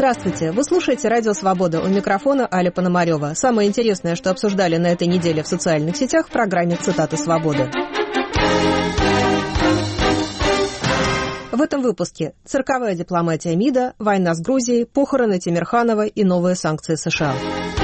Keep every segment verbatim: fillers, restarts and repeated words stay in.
Здравствуйте, вы слушаете «Радио Свобода», у микрофона Аля Пономарева. Самое интересное, что обсуждали на этой неделе в социальных сетях, в программе «Цитаты свободы». В этом выпуске цирковая дипломатия МИДа, война с Грузией, похороны Тимирханова и новые санкции США.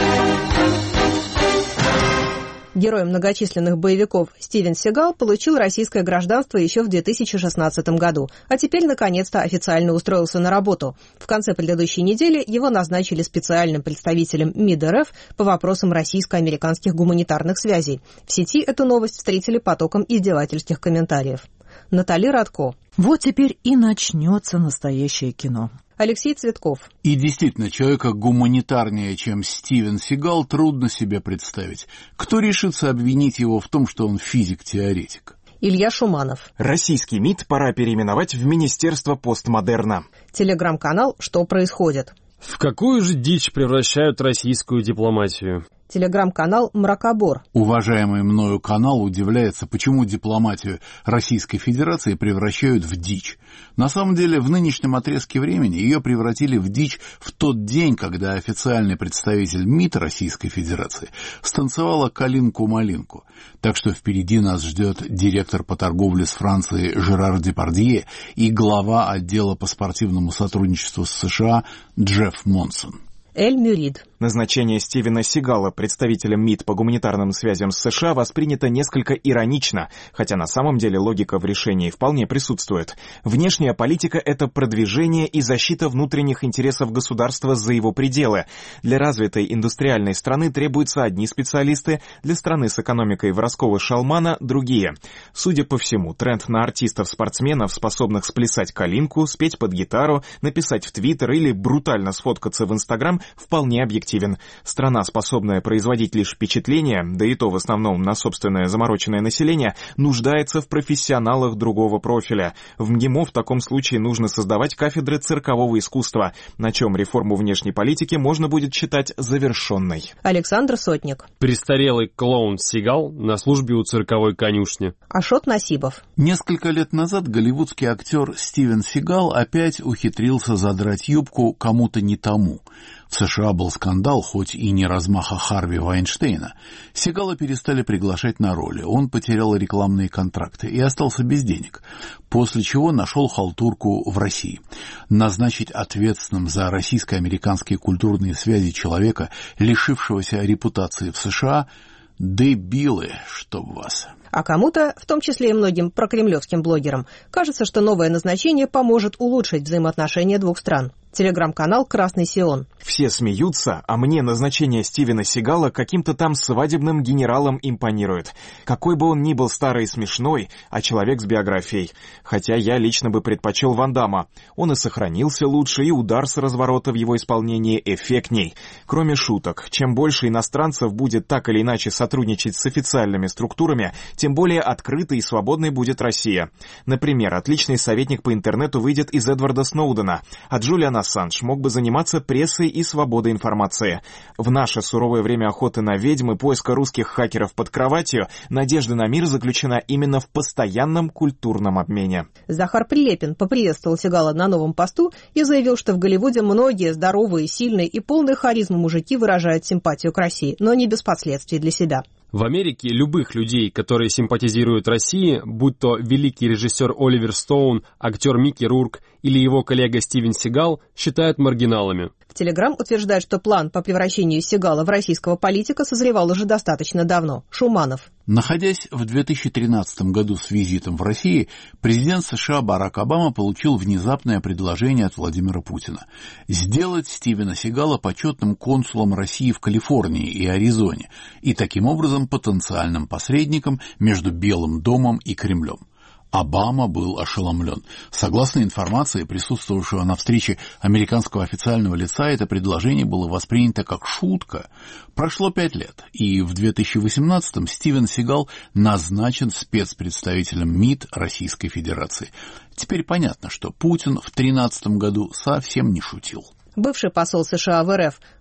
Герой многочисленных боевиков Стивен Сигал получил российское гражданство еще в две тысячи шестнадцатом году, а теперь, наконец-то, официально устроился на работу. В конце предыдущей недели его назначили специальным представителем МИД РФ по вопросам российско-американских гуманитарных связей. В сети эту новость встретили потоком издевательских комментариев. Наталья Радко. Вот теперь и начнется настоящее кино. Алексей Цветков. И действительно, человека гуманитарнее, чем Стивен Сигал, трудно себе представить. Кто решится обвинить его в том, что он физик-теоретик? Илья Шуманов. Российский МИД пора переименовать в Министерство постмодерна. Телеграм-канал «Что происходит?». В какую же дичь превращают российскую дипломатию? Телеграм-канал «Мракобор». Уважаемый мною канал удивляется, почему дипломатию Российской Федерации превращают в дичь. На самом деле, в нынешнем отрезке времени ее превратили в дичь в тот день, когда официальный представитель МИД Российской Федерации станцевала «Калинку-малинку». Так что впереди нас ждет директор по торговле с Францией Жерар Депардье и глава отдела по спортивному сотрудничеству с США Джефф Монсон. Эль Мюрид. Назначение Стивена Сигала представителем МИД по гуманитарным связям с США воспринято несколько иронично, хотя на самом деле логика в решении вполне присутствует. Внешняя политика — это продвижение и защита внутренних интересов государства за его пределы. Для развитой индустриальной страны требуются одни специалисты, для страны с экономикой воровского-шалмана — другие. Судя по всему, тренд на артистов-спортсменов, способных сплясать калинку, спеть под гитару, написать в Твиттер или брутально сфоткаться в Инстаграм, вполне объективен. Страна, способная производить лишь впечатление, да и то в основном на собственное замороченное население, нуждается в профессионалах другого профиля. В МГИМО в таком случае нужно создавать кафедры циркового искусства, на чем реформу внешней политики можно будет считать завершенной. Александр Сотник. Престарелый клоун Сигал на службе у цирковой конюшни. Ашот Насибов. Несколько лет назад голливудский актер Стивен Сигал опять ухитрился задрать юбку кому-то не тому. В США был скандал, хоть и не размаха Харви Вайнштейна. Сигала перестали приглашать на роли, он потерял рекламные контракты и остался без денег, после чего нашел халтурку в России. Назначить ответственным за российско-американские культурные связи человека, лишившегося репутации в США, дебилы, чтоб вас. А кому-то, в том числе и многим прокремлевским блогерам, кажется, что новое назначение поможет улучшить взаимоотношения двух стран. Телеграм-канал «Красный Сион». Все смеются, а мне назначение Стивена Сигала каким-то там свадебным генералом импонирует. Какой бы он ни был старый и смешной, а человек с биографией. Хотя я лично бы предпочел Ван Дамма. Он и сохранился лучше, и удар с разворота в его исполнении эффектней. Кроме шуток, чем больше иностранцев будет так или иначе сотрудничать с официальными структурами, тем более открытой и свободной будет Россия. Например, отличный советник по интернету выйдет из Эдварда Сноудена, а Джулиан Ассанж мог бы заниматься прессой и свободой информации. В наше суровое время охоты на ведьм и поиска русских хакеров под кроватью надежда на мир заключена именно в постоянном культурном обмене. Захар Прилепин поприветствовал Сигала на новом посту и заявил, что в Голливуде многие здоровые, сильные и полные харизмы мужики выражают симпатию к России, но не без последствий для себя. В Америке любых людей, которые симпатизируют России, будь то великий режиссер Оливер Стоун, актер Микки Рурк или его коллега Стивен Сигал, считают маргиналами. В Телеграм утверждают, что план по превращению Сигала в российского политика созревал уже достаточно давно. Шуманов. Находясь в две тысячи тринадцатом году с визитом в России, президент США Барак Обама получил внезапное предложение от Владимира Путина сделать Стивена Сигала почетным консулом России в Калифорнии и Аризоне и таким образом потенциальным посредником между Белым домом и Кремлем. Обама был ошеломлен. Согласно информации присутствовавшего на встрече американского официального лица, это предложение было воспринято как шутка. Прошло пять лет, и в две тысячи восемнадцатом Стивен Сигал назначен спецпредставителем МИД Российской Федерации. Теперь понятно, что Путин в две тысячи тринадцатом году совсем не шутил. Бывший посол США в РФ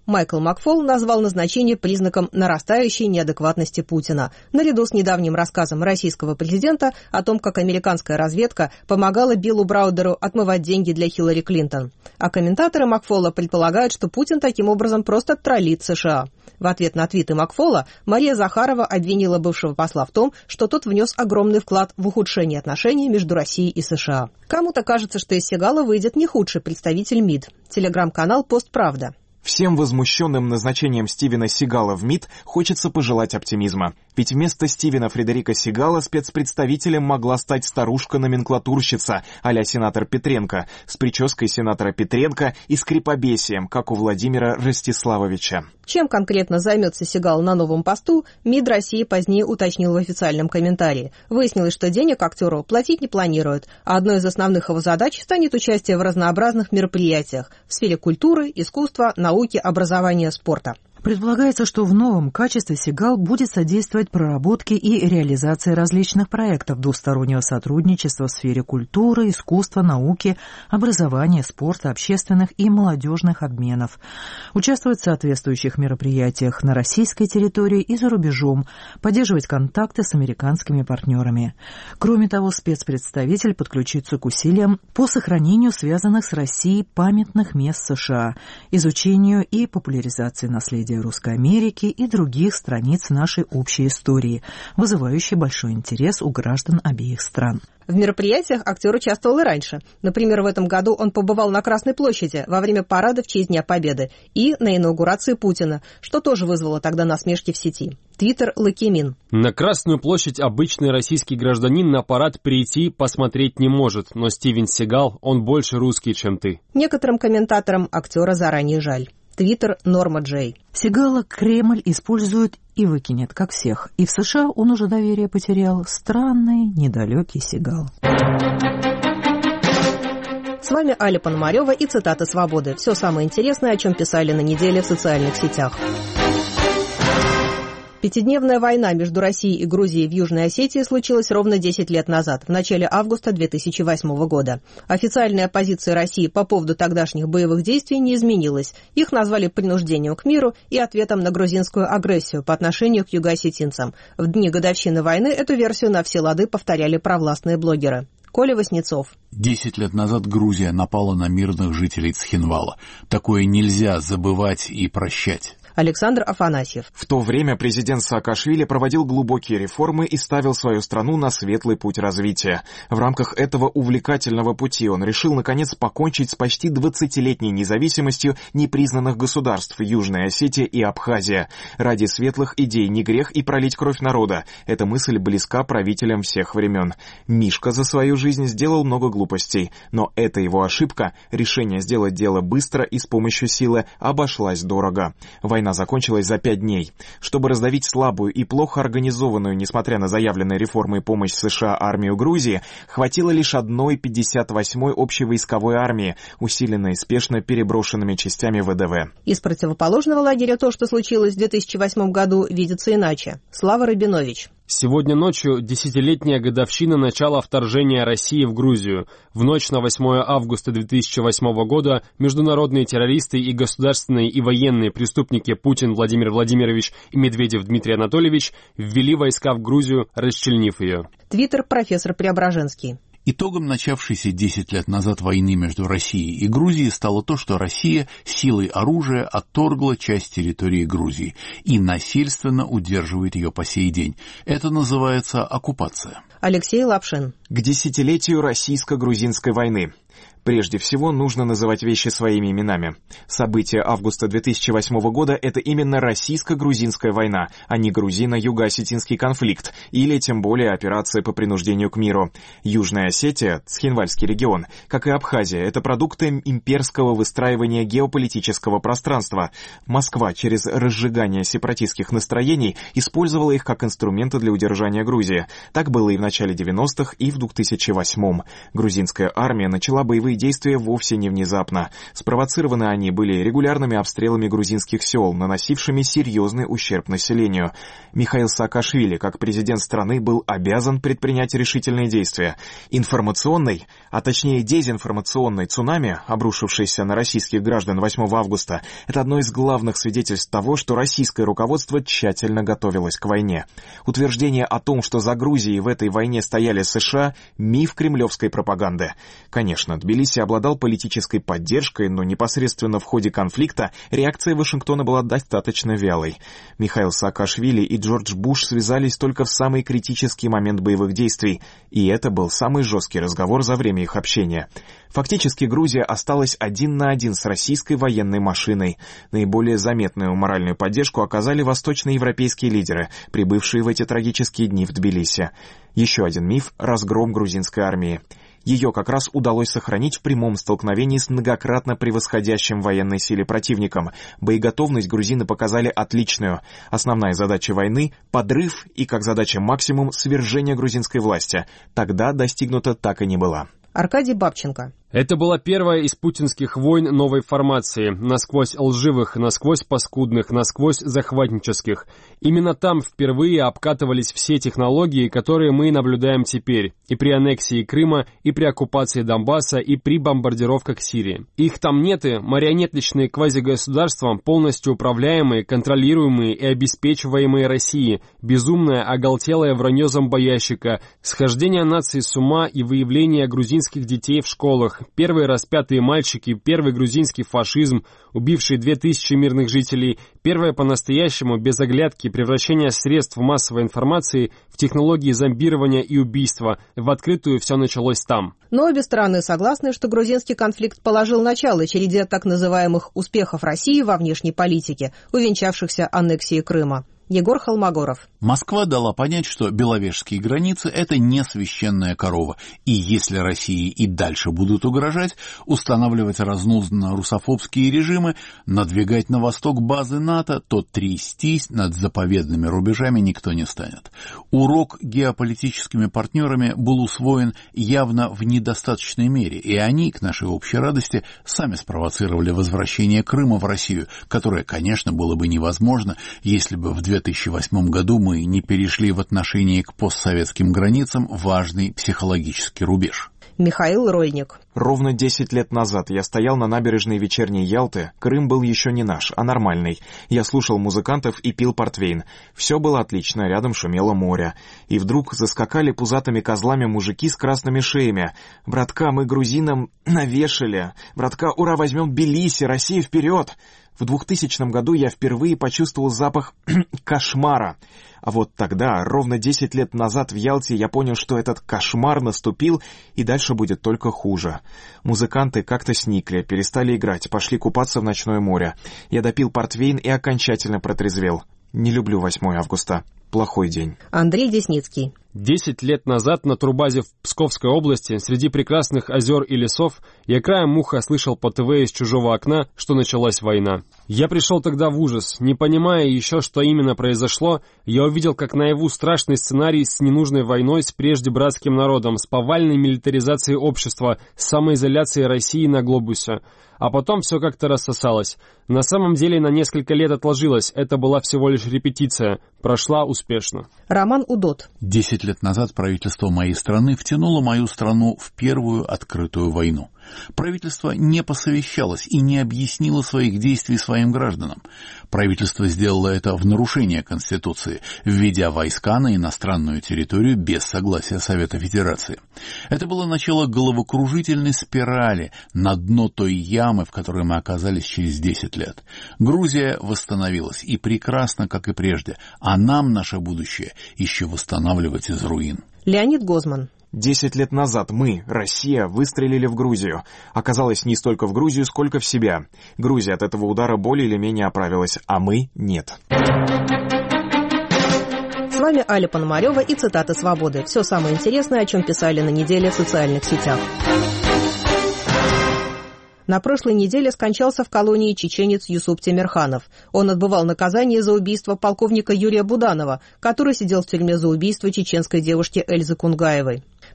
Майкл Макфол назвал назначение признаком нарастающей неадекватности Путина, наряду с недавним рассказом российского президента о том, как американская разведка помогала Биллу Браудеру отмывать деньги для Хиллари Клинтон. А комментаторы Макфола предполагают, что Путин таким образом просто троллит США. В ответ на твиты Макфола Мария Захарова обвинила бывшего посла в том, что тот внес огромный вклад в ухудшение отношений между Россией и США. Кому-то кажется, что из Сигала выйдет не худший представитель МИД. Телеграм-канал «Постправда». Всем возмущенным назначением Стивена Сигала в МИД хочется пожелать оптимизма. Ведь вместо Стивена Фредерика Сигала спецпредставителем могла стать старушка-номенклатурщица а-ля сенатор Петренко, с прической сенатора Петренко и скрипобесием, как у Владимира Ростиславовича. Чем конкретно займется Сигал на новом посту, МИД России позднее уточнил в официальном комментарии. Выяснилось, что денег актеру платить не планируют, а одной из основных его задач станет участие в разнообразных мероприятиях в сфере культуры, искусства, науки, образования, спорта. Предполагается, что в новом качестве Сигал будет содействовать проработке и реализации различных проектов двустороннего сотрудничества в сфере культуры, искусства, науки, образования, спорта, общественных и молодежных обменов. Участвовать в соответствующих мероприятиях на российской территории и за рубежом, поддерживать контакты с американскими партнерами. Кроме того, спецпредставитель подключится к усилиям по сохранению связанных с Россией памятных мест США, изучению и популяризации наследия Русской Америки и других страниц нашей общей истории, вызывающей большой интерес у граждан обеих стран. В мероприятиях актер участвовал и раньше. Например, в этом году он побывал на Красной площади во время парада в честь Дня Победы и на инаугурации Путина, что тоже вызвало тогда насмешки в сети. Твиттер Лакимин. На Красную площадь обычный российский гражданин на парад прийти посмотреть не может, но Стивен Сигал, он больше русский, чем ты. Некоторым комментаторам актера заранее жаль. Твиттер Норма Джей. Сигала Кремль использует и выкинет, как всех. И в США он уже доверие потерял. Странный, недалекий Сигал. С вами Аля Пономарева и цитаты «Свободы». Все самое интересное, о чем писали на неделе в социальных сетях. Пятидневная война между Россией и Грузией в Южной Осетии случилась ровно десять лет назад, в начале августа две тысячи восьмого года. Официальная позиция России по поводу тогдашних боевых действий не изменилась. Их назвали принуждением к миру и ответом на грузинскую агрессию по отношению к югоосетинцам. В дни годовщины войны эту версию на все лады повторяли провластные блогеры. Коля Васнецов. Десять лет назад Грузия напала на мирных жителей Цхинвала. Такое нельзя забывать и прощать. Александр Афанасьев. В то время президент Саакашвили проводил глубокие реформы и ставил свою страну на светлый путь развития. В рамках этого увлекательного пути он решил, наконец, покончить с почти двадцатилетней независимостью непризнанных государств Южная Осетия и Абхазия. Ради светлых идей не грех и пролить кровь народа. Эта мысль близка правителям всех времен. Мишка за свою жизнь сделал много глупостей, но эта его ошибка, решение сделать дело быстро и с помощью силы, обошлась дорого. Война закончилась за пять дней. Чтобы раздавить слабую и плохо организованную, несмотря на заявленные реформы и помощь США, армию Грузии, хватило лишь одной пятьдесят восьмой общевойсковой армии, усиленной спешно переброшенными частями вэ дэ вэ. Из противоположного лагеря то, что случилось в две тысячи восьмом году, видится иначе. Слава Рабинович. Сегодня ночью десятилетняя годовщина начала вторжения России в Грузию. В ночь на восьмое августа две тысячи восьмого года международные террористы и государственные и военные преступники Путин Владимир Владимирович и Медведев Дмитрий Анатольевич ввели войска в Грузию, расчленив ее. Твиттер профессор Преображенский. Итогом начавшейся десять лет назад войны между Россией и Грузией стало то, что Россия силой оружия отторгла часть территории Грузии и насильственно удерживает ее по сей день. Это называется оккупация. Алексей Лапшин. К десятилетию российско-грузинской войны. Прежде всего, нужно называть вещи своими именами. События августа две тысячи восьмого года – это именно российско-грузинская война, а не грузино-юго-осетинский конфликт, или тем более операция по принуждению к миру. Южная Осетия, Цхинвальский регион, как и Абхазия, это продукты имперского выстраивания геополитического пространства. Москва через разжигание сепаратистских настроений использовала их как инструменты для удержания Грузии. Так было и в начале девяностых, и в две тысячи восьмом. Грузинская армия начала боевые действия вовсе не внезапно. Спровоцированы они были регулярными обстрелами грузинских сел, наносившими серьезный ущерб населению. Михаил Саакашвили, как президент страны, был обязан предпринять решительные действия. Информационный, а точнее дезинформационный цунами, обрушившийся на российских граждан восьмого августа, это одно из главных свидетельств того, что российское руководство тщательно готовилось к войне. Утверждение о том, что за Грузией в этой войне стояли США, миф кремлевской пропаганды. Конечно, Тбилиси обладал политической поддержкой, но непосредственно в ходе конфликта реакция Вашингтона была достаточно вялой. Михаил Саакашвили и Джордж Буш связались только в самый критический момент боевых действий, и это был самый жесткий разговор за время их общения. Фактически Грузия осталась один на один с российской военной машиной. Наиболее заметную моральную поддержку оказали восточноевропейские лидеры, прибывшие в эти трагические дни в Тбилиси. Еще один миф — разгром грузинской армии. Ее как раз удалось сохранить в прямом столкновении с многократно превосходящим в военной силе противником. Боеготовность грузины показали отличную. Основная задача войны — подрыв и, как задача максимум, свержение грузинской власти. Тогда достигнута так и не была. Аркадий Бабченко. Это была первая из путинских войн новой формации, насквозь лживых, насквозь паскудных, насквозь захватнических. Именно там впервые обкатывались все технологии, которые мы наблюдаем теперь, и при аннексии Крыма, и при оккупации Донбасса, и при бомбардировках Сирии. Их там нет, и марионеточные квазигосударства, полностью управляемые, контролируемые и обеспечиваемые Россией, безумное, оголтелое вранье зомбоящика, схождение нации с ума и выявление грузинских детей в школах, первые распятые мальчики, первый грузинский фашизм, убивший две тысячи мирных жителей, первое по-настоящему, без оглядки, превращение средств массовой информации в технологии зомбирования и убийства. В открытую все началось там. Но обе стороны согласны, что грузинский конфликт положил начало череде так называемых успехов России во внешней политике, увенчавшихся аннексией Крыма. Егор Холмогоров. Москва дала понять, что беловежские границы – это не священная корова, и если России и дальше будут угрожать, устанавливать разнузданно-русофобские режимы, надвигать на восток базы НАТО, то трястись над заповедными рубежами никто не станет. Урок геополитическими партнерами был усвоен явно в недостаточной мере, и они, к нашей общей радости, сами спровоцировали возвращение Крыма в Россию, которое, конечно, было бы невозможно, если бы в две тысячи восьмом году мы не перешли в отношении к постсоветским границам важный психологический рубеж. Михаил Рольник. Ровно десять лет назад я стоял на набережной вечерней Ялты. Крым был еще не наш, а нормальный. Я слушал музыкантов и пил портвейн. Все было отлично, рядом шумело море. И вдруг заскакали пузатыми козлами мужики с красными шеями. «Братка, мы грузинам навешали! Братка, ура, возьмем Тбилиси! Россия вперед!» В двухтысячном году я впервые почувствовал запах кошмара. А вот тогда, ровно десять лет назад в Ялте, я понял, что этот кошмар наступил, и дальше будет только хуже. Музыканты как-то сникли, перестали играть, пошли купаться в ночное море. Я допил портвейн и окончательно протрезвел. Не люблю восьмое августа. Плохой день. Андрей Десницкий. Десять лет назад на турбазе в Псковской области, среди прекрасных озер и лесов, я краем уха слышал по ТВ из чужого окна, что началась война. Я пришел тогда в ужас. Не понимая еще, что именно произошло, я увидел как наяву страшный сценарий с ненужной войной с прежде братским народом, с повальной милитаризацией общества, с самоизоляцией России на глобусе. А потом все как-то рассосалось. На самом деле на несколько лет отложилось. Это была всего лишь репетиция. Прошла успешно. Роман Удот. Десять лет назад правительство моей страны втянуло мою страну в первую открытую войну. Правительство не посовещалось и не объяснило своих действий своим гражданам. Правительство сделало это в нарушение Конституции, введя войска на иностранную территорию без согласия Совета Федерации. Это было начало головокружительной спирали на дно той ямы, в которой мы оказались через десять лет. Грузия восстановилась, и прекрасно, как и прежде, а нам наше будущее еще восстанавливать из руин. Леонид Гозман. Десять лет назад мы, Россия, выстрелили в Грузию. Оказалось, не столько в Грузию, сколько в себя. Грузия от этого удара более или менее оправилась, а мы нет. С вами Аля Пономарева и цитаты «Свободы». Все самое интересное, о чем писали на неделе в социальных сетях. На прошлой неделе скончался в колонии чеченец Юсуп Темирханов. Он отбывал наказание за убийство полковника Юрия Буданова, который сидел в тюрьме за убийство чеченской девушки Эльзы Кунгаевой.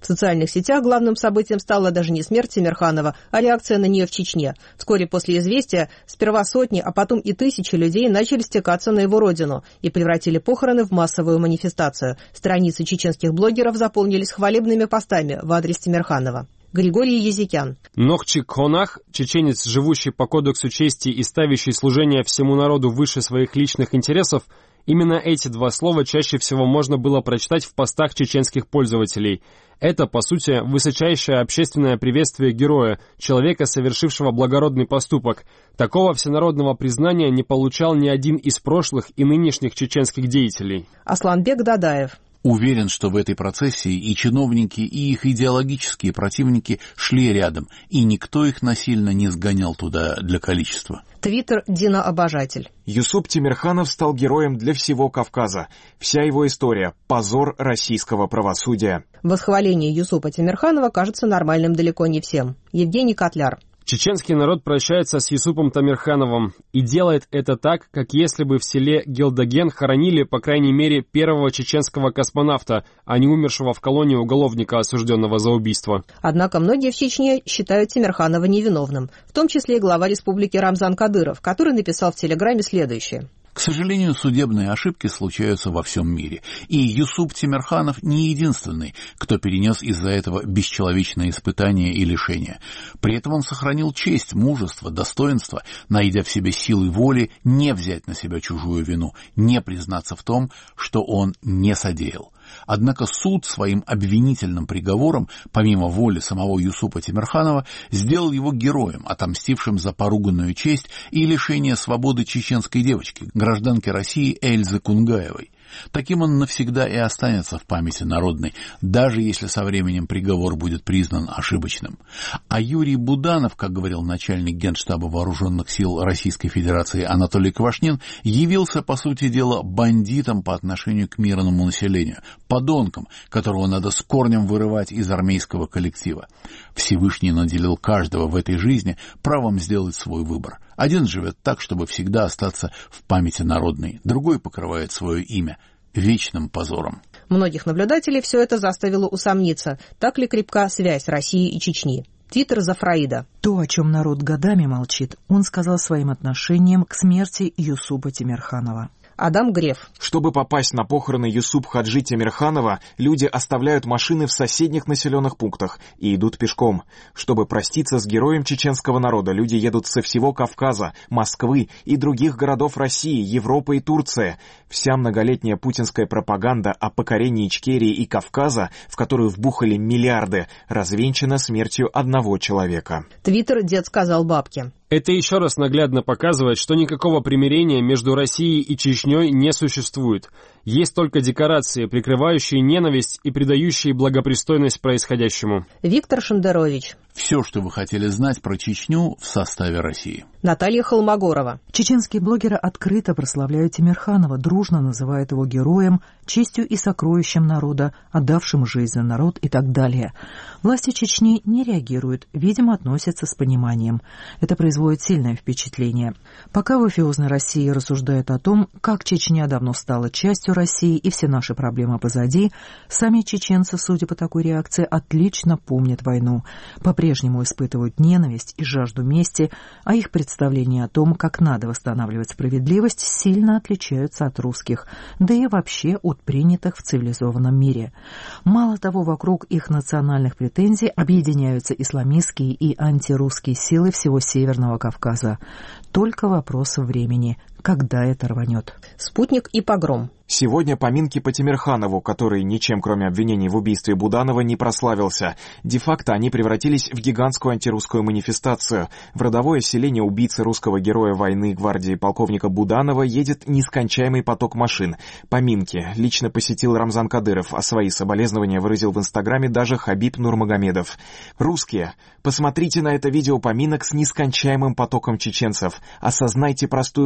В социальных сетях главным событием стала даже не смерть Тимирханова, а реакция на нее в Чечне. Вскоре после известия сперва сотни, а потом и тысячи людей начали стекаться на его родину и превратили похороны в массовую манифестацию. Страницы чеченских блогеров заполнились хвалебными постами в адрес Тимирханова. Григорий Язикян. Нохчик Хонах, чеченец, живущий по кодексу чести и ставящий служение всему народу выше своих личных интересов, именно эти два слова чаще всего можно было прочитать в постах чеченских пользователей. Это, по сути, высочайшее общественное приветствие героя, человека, совершившего благородный поступок. Такого всенародного признания не получал ни один из прошлых и нынешних чеченских деятелей. Асланбек Дадаев. Уверен, что в этой процессии и чиновники, и их идеологические противники шли рядом, и никто их насильно не сгонял туда для количества. Твиттер Дина Обожатель. Юсуп Тимирханов стал героем для всего Кавказа. Вся его история – позор российского правосудия. Восхваление Юсупа Тимирханова кажется нормальным далеко не всем. Евгений Котляр. Чеченский народ прощается с Юсупом Тимирхановым и делает это так, как если бы в селе Гелдоген хоронили, по крайней мере, первого чеченского космонавта, а не умершего в колонии уголовника, осужденного за убийство. Однако многие в Чечне считают Тимирханова невиновным, в том числе и глава республики Рамзан Кадыров, который написал в Телеграме следующее. К сожалению, судебные ошибки случаются во всем мире, и Юсуп Тимирханов не единственный, кто перенес из-за этого бесчеловечные испытания и лишения. При этом он сохранил честь, мужество, достоинство, найдя в себе силы воли не взять на себя чужую вину, не признаться в том, что он не содеял. Однако суд своим обвинительным приговором, помимо воли самого Юсупа Тимирханова, сделал его героем, отомстившим за поруганную честь и лишение свободы чеченской девочки, гражданки России Эльзы Кунгаевой. Таким он навсегда и останется в памяти народной, даже если со временем приговор будет признан ошибочным. А Юрий Буданов, как говорил начальник Генштаба Вооруженных сил Российской Федерации Анатолий Квашнин, явился, по сути дела, бандитом по отношению к мирному населению, подонком, которого надо с корнем вырывать из армейского коллектива. Всевышний наделил каждого в этой жизни правом сделать свой выбор. Один живет так, чтобы всегда остаться в памяти народной, другой покрывает свое имя вечным позором. Многих наблюдателей все это заставило усомниться, так ли крепка связь России и Чечни. Твиттер Зафраида. То, о чем народ годами молчит, он сказал своим отношением к смерти Юсупа Тимирханова. Адам Греф. Чтобы попасть на похороны Юсуп Хаджи Тимирханова, люди оставляют машины в соседних населенных пунктах и идут пешком. Чтобы проститься с героем чеченского народа, люди едут со всего Кавказа, Москвы и других городов России, Европы и Турции. Вся многолетняя путинская пропаганда о покорении Ичкерии и Кавказа, в которую вбухали миллиарды, развенчана смертью одного человека. Твиттер «Дед сказал бабке». Это еще раз наглядно показывает, что никакого примирения между Россией и Чечней не существует. Есть только декорации, прикрывающие ненависть и придающие благопристойность происходящему. Виктор Шендерович. Все, что вы хотели знать про Чечню в составе России. Наталья Холмогорова. Чеченские блогеры открыто прославляют Тимирханова, дружно называют его героем, честью и сокровищем народа, отдавшим жизнь за народ и так далее. Власти Чечни не реагируют, видимо, относятся с пониманием. Это производит сильное впечатление. Пока в офиозной России рассуждают о том, как Чечня давно стала частью России и все наши проблемы позади, сами чеченцы, судя по такой реакции, отлично помнят войну. По-прежнему испытывают ненависть и жажду мести, а их представления о том, как надо восстанавливать справедливость, сильно отличаются от русских, да и вообще от принятых в цивилизованном мире. Мало того, вокруг их национальных претензий объединяются исламистские и антирусские силы всего Северного Кавказа. Только вопрос времени, когда это рванет. Спутник и погром. Сегодня поминки по Тимирханову, который ничем, кроме обвинений в убийстве Буданова, не прославился. Де-факто они превратились в гигантскую антирусскую манифестацию. В родовое селение убийцы русского героя войны гвардии полковника Буданова едет нескончаемый поток машин. Поминки лично посетил Рамзан Кадыров, а свои соболезнования выразил в Инстаграме даже Хабиб Нурмагомедов. Русские, посмотрите на это видео поминок с нескончаемым потоком чеченцев. Осознайте простую мысль.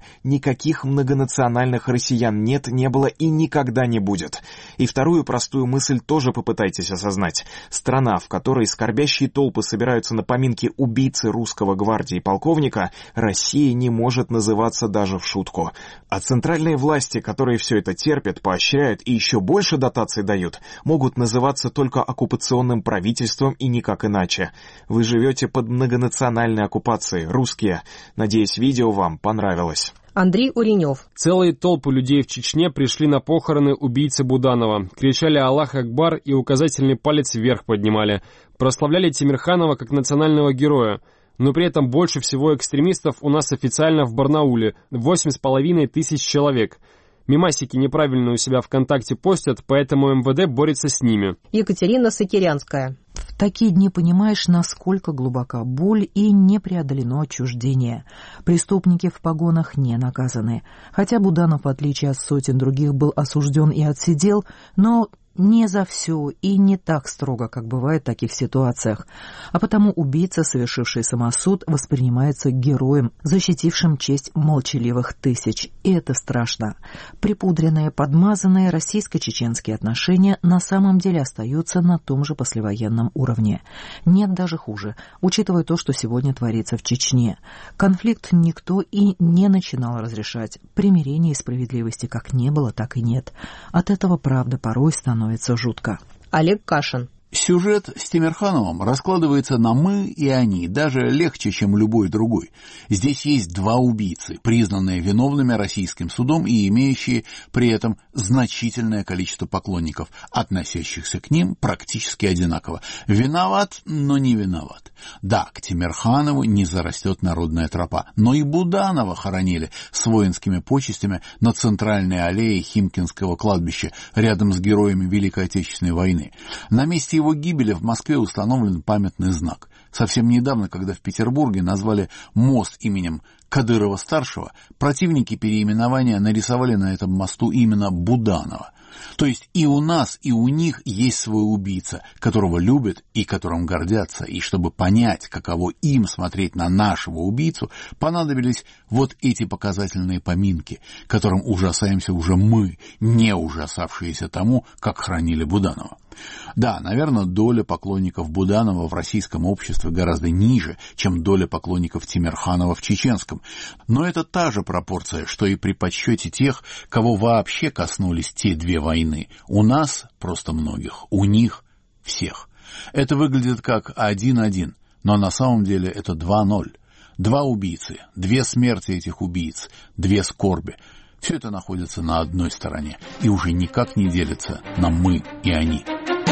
никаких многонациональных россиян нет, не было и никогда не будет. И вторую простую мысль тоже попытайтесь осознать. Страна, в которой скорбящие толпы собираются на поминки убийцы русского гвардии полковника, Россия не может называться даже в шутку. А центральные власти, которые все это терпят, поощряют и еще больше дотаций дают, могут называться только оккупационным правительством и никак иначе. Вы живете под многонациональной оккупацией, русские. Надеюсь, видео вам понравилось. Андрей Уренев. Целые толпы людей в Чечне пришли на похороны убийцы Буданова, кричали «Аллах Акбар» и указательный палец вверх поднимали, прославляли Тимирханова как национального героя. Но при этом больше всего экстремистов у нас официально в Барнауле – восемь с половиной тысяч человек. Мимасики неправильно у себя ВКонтакте постят, поэтому эм вэ дэ борется с ними. Екатерина Сокирянская. В такие дни понимаешь, насколько глубока боль и не преодолено отчуждение. Преступники в погонах не наказаны. Хотя Буданов, в отличие от сотен других, был осужден и отсидел, но не за все и не так строго, как бывает в таких ситуациях. А потому убийца, совершивший самосуд, воспринимается героем, защитившим честь молчаливых тысяч. И это страшно. Припудренные, подмазанные российско-чеченские отношения на самом деле остаются на том же послевоенном уровне. Нет, даже хуже, учитывая то, что сегодня творится в Чечне. Конфликт никто и не начинал разрешать. Примирения и справедливости как не было, так и нет. От этого, правда, порой становится становится жутко. Олег Кашин. Сюжет с Тимирхановым раскладывается на «мы» и «они», даже легче, чем любой другой. Здесь есть два убийцы, признанные виновными российским судом и имеющие при этом значительное количество поклонников, относящихся к ним практически одинаково. Виноват, но не виноват. Да, к Тимирханову не зарастет народная тропа, но и Буданова хоронили с воинскими почестями на центральной аллее Химкинского кладбища, рядом с героями Великой Отечественной войны. На месте его гибели в Москве установлен памятный знак. Совсем недавно, когда в Петербурге назвали мост именем Кадырова-старшего, противники переименования нарисовали на этом мосту именно Буданова. То есть и у нас, и у них есть свой убийца, которого любят и которым гордятся. И чтобы понять, каково им смотреть на нашего убийцу, понадобились вот эти показательные поминки, которым ужасаемся уже мы, не ужасавшиеся тому, как хоронили Буданова. Да, наверное, доля поклонников Буданова в российском обществе гораздо ниже, чем доля поклонников Тимирханова в чеченском. Но это та же пропорция, что и при подсчете тех, кого вообще коснулись те две войны. У нас просто многих, у них всех. Это выглядит как один-один, но на самом деле это два-ноль. Два убийцы, две смерти этих убийц, две скорби. Все это находится на одной стороне и уже никак не делится на «мы» и «они».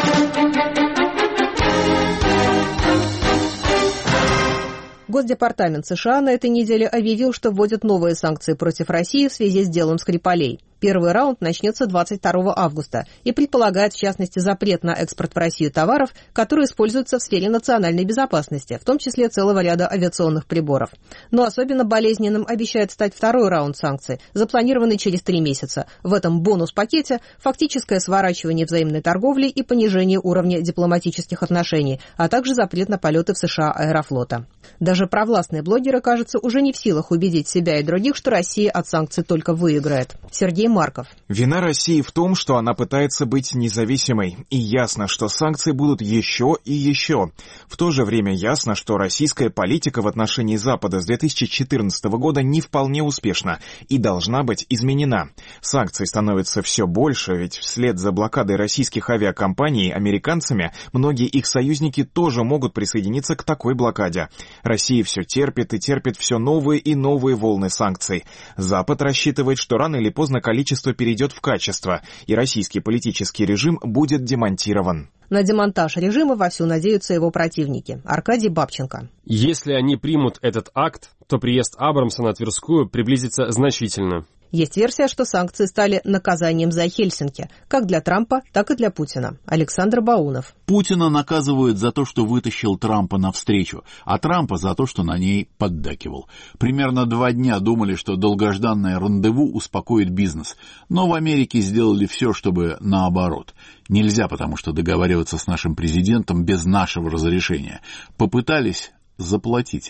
Госдепартамент США на этой неделе объявил, что вводит новые санкции против России в связи с делом Скрипалей. Первый раунд начнется двадцать второго августа и предполагает, в частности, запрет на экспорт в Россию товаров, которые используются в сфере национальной безопасности, в том числе целого ряда авиационных приборов. Но особенно болезненным обещает стать второй раунд санкций, запланированный через три месяца. В этом бонус-пакете фактическое сворачивание взаимной торговли и понижение уровня дипломатических отношений, а также запрет на полеты в США Аэрофлота. Даже провластные блогеры, кажется, уже не в силах убедить себя и других, что Россия от санкций только выиграет. Сергей Марков. Вина России в том, что она пытается быть независимой. И ясно, что санкции будут еще и еще. В то же время ясно, что российская политика в отношении Запада с две тысячи четырнадцатого года не вполне успешна и должна быть изменена. Санкций становится все больше, ведь вслед за блокадой российских авиакомпаний американцами многие их союзники тоже могут присоединиться к такой блокаде. Россия все терпит и терпит все новые и новые волны санкций. Запад рассчитывает, что рано или поздно количество перейдет в качество, и российский политический режим будет демонтирован. На демонтаж режима вовсю надеются его противники. Аркадий Бабченко. Если они примут этот акт, то приезд Абрамса на Тверскую приблизится значительно. Есть версия, что санкции стали наказанием за Хельсинки, как для Трампа, так и для Путина. Александр Баунов. Путина наказывают за то, что вытащил Трампа навстречу, а Трампа за то, что на ней поддакивал. Примерно два дня думали, что долгожданное рандеву успокоит бизнес, но в Америке сделали все, чтобы наоборот. Нельзя, потому что договариваться с нашим президентом без нашего разрешения. Попытались — заплатите.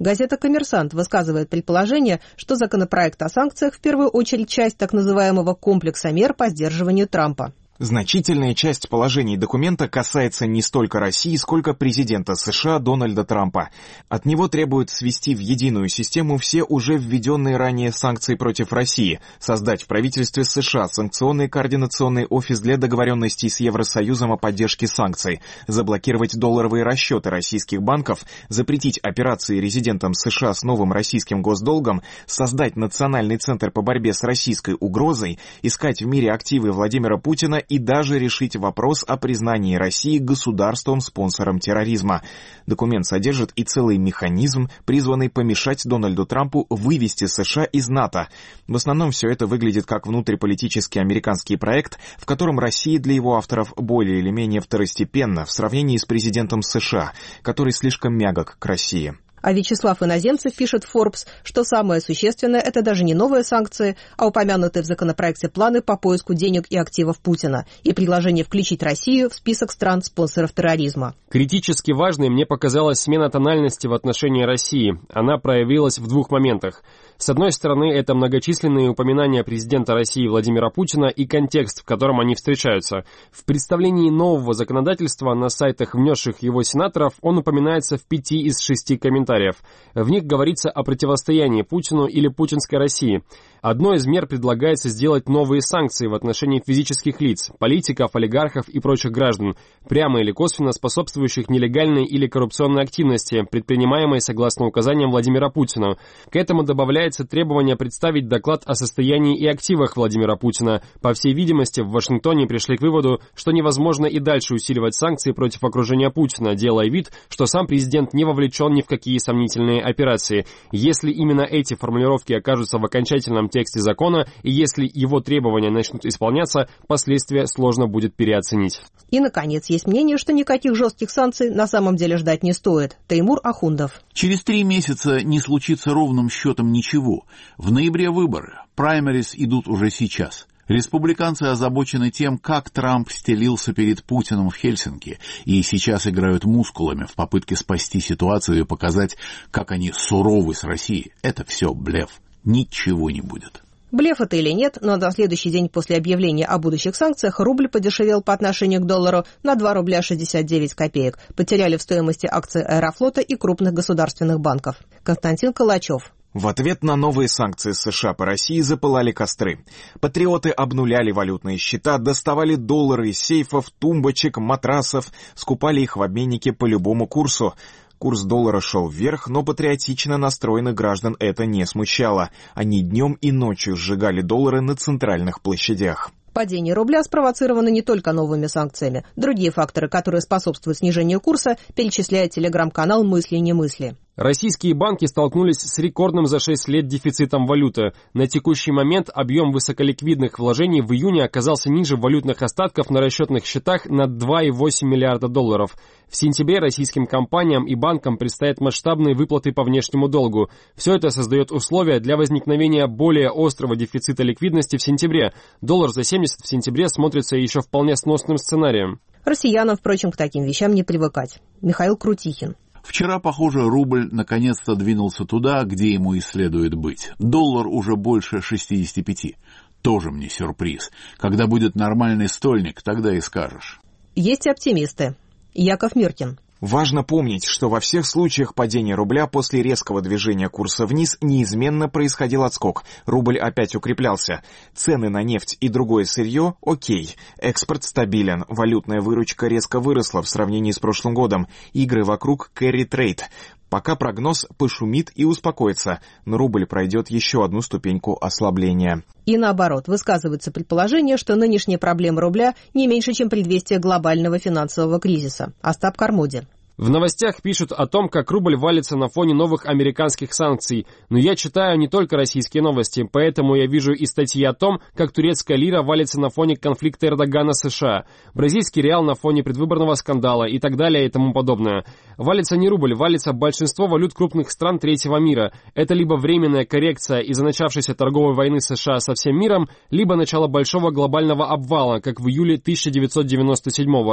Газета «Коммерсант» высказывает предположение, что законопроект о санкциях в первую очередь часть так называемого комплекса мер по сдерживанию Трампа. Значительная часть положений документа касается не столько России, сколько президента США Дональда Трампа. От него требуют свести в единую систему все уже введенные ранее санкции против России, создать в правительстве США санкционный координационный офис для договоренностей с Евросоюзом о поддержке санкций, заблокировать долларовые расчеты российских банков, запретить операции резидентам США с новым российским госдолгом, создать национальный центр по борьбе с российской угрозой, искать в мире активы Владимира Путина и даже решить вопрос о признании России государством-спонсором терроризма. Документ содержит и целый механизм, призванный помешать Дональду Трампу вывести США из НАТО. В основном все это выглядит как внутриполитический американский проект, в котором Россия для его авторов более или менее второстепенна в сравнении с президентом США, который слишком мягок к России. А Вячеслав Иноземцев пишет в Forbes, что самое существенное – это даже не новые санкции, а упомянутые в законопроекте планы по поиску денег и активов Путина и предложение включить Россию в список стран-спонсоров терроризма. Критически важной мне показалась смена тональности в отношении России. Она проявилась в двух моментах. С одной стороны, это многочисленные упоминания президента России Владимира Путина и контекст, в котором они встречаются. В представлении нового законодательства на сайтах внесших его сенаторов он упоминается в пяти из шести комментариев. В них говорится о противостоянии Путину или путинской России. Одной из мер предлагается сделать новые санкции в отношении физических лиц, политиков, олигархов и прочих граждан, прямо или косвенно способствующих нелегальной или коррупционной активности, предпринимаемой согласно указаниям Владимира Путина. К этому добавляется требование представить доклад о состоянии и активах Владимира Путина. По всей видимости, в Вашингтоне пришли к выводу, что невозможно и дальше усиливать санкции против окружения Путина, делая вид, что сам президент не вовлечен ни в какие сомнительные операции. Если именно эти формулировки окажутся в окончательном тексте закона, и если его требования начнут исполняться, последствия сложно будет переоценить. И, наконец, есть мнение, что никаких жестких санкций на самом деле ждать не стоит. Теймур Ахундов. Через три месяца не случится ровным счетом ничего. В ноябре выборы. Праймерис идут уже сейчас. Республиканцы озабочены тем, как Трамп стелился перед Путиным в Хельсинки, и сейчас играют мускулами в попытке спасти ситуацию и показать, как они суровы с Россией. Это все блеф. Ничего не будет. Блеф это или нет, но на следующий день после объявления о будущих санкциях рубль подешевел по отношению к доллару на два рубля шестьдесят девять копеек. Потеряли в стоимости акции Аэрофлота и крупных государственных банков. Константин Калачев. В ответ на новые санкции США по России запылали костры. Патриоты обнуляли валютные счета, доставали доллары из сейфов, тумбочек, матрасов, скупали их в обменнике по любому курсу. Курс доллара шел вверх, но патриотично настроенных граждан это не смущало. Они днем и ночью сжигали доллары на центральных площадях. Падение рубля спровоцировано не только новыми санкциями. Другие факторы, которые способствуют снижению курса, перечисляет телеграм-канал «Мысли-не-мысли». Российские банки столкнулись с рекордным за шесть лет дефицитом валюты. На текущий момент объем высоколиквидных вложений в июне оказался ниже валютных остатков на расчетных счетах на два и восемь миллиарда долларов. В сентябре российским компаниям и банкам предстоят масштабные выплаты по внешнему долгу. Все это создает условия для возникновения более острого дефицита ликвидности в сентябре. Доллар за семьдесят в сентябре смотрится еще вполне сносным сценарием. Россиянам, впрочем, к таким вещам не привыкать. Михаил Крутихин. Вчера, похоже, рубль наконец-то двинулся туда, где ему и следует быть. Доллар уже больше шестьдесят пять. Тоже мне сюрприз. Когда будет нормальный стольник, тогда и скажешь. Есть оптимисты. Яков Миркин. Важно помнить, что во всех случаях падения рубля после резкого движения курса вниз неизменно происходил отскок. Рубль опять укреплялся. Цены на нефть и другое сырье – окей. Экспорт стабилен. Валютная выручка резко выросла в сравнении с прошлым годом. Игры вокруг carry trade. Пока прогноз пошумит и успокоится, но рубль пройдет еще одну ступеньку ослабления. И наоборот, высказывается предположение, что нынешние проблемы рубля не меньше, чем предвестие глобального финансового кризиса. Остап Кармуди. В новостях пишут о том, как рубль валится на фоне новых американских санкций. Но я читаю не только российские новости, поэтому я вижу и статьи о том, как турецкая лира валится на фоне конфликта Эрдогана с США, бразильский реал на фоне предвыборного скандала и так далее и тому подобное. Валится не рубль, валится большинство валют крупных стран третьего мира. Это либо временная коррекция из-за начавшейся торговой войны США со всем миром, либо начало большого глобального обвала, как в июле тысяча девятьсот девяносто седьмого.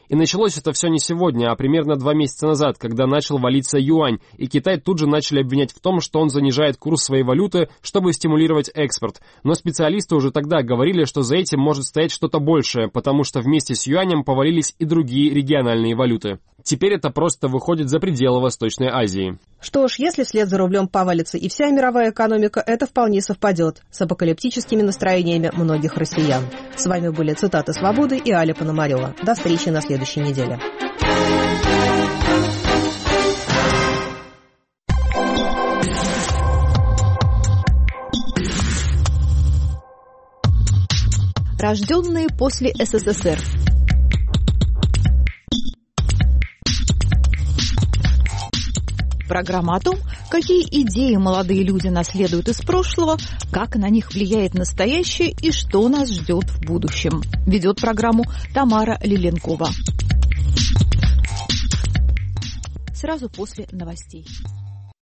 И началось это все не сегодня, а примерно два месяца назад, когда начал валиться юань, и Китай тут же начали обвинять в том, что он занижает курс своей валюты, чтобы стимулировать экспорт. Но специалисты уже тогда говорили, что за этим может стоять что-то большее, потому что вместе с юанем повалились и другие региональные валюты. Теперь это просто выходит за пределы Восточной Азии. Что ж, если вслед за рублем повалится и вся мировая экономика, это вполне совпадет с апокалиптическими настроениями многих россиян. С вами были цитаты «Свободы» и Аля Пономарева. До встречи на следующей неделе. Рожденные после СССР. Программа о том, какие идеи молодые люди наследуют из прошлого, как на них влияет настоящее и что нас ждет в будущем. Ведет программу Тамара Лиленкова. Сразу после новостей.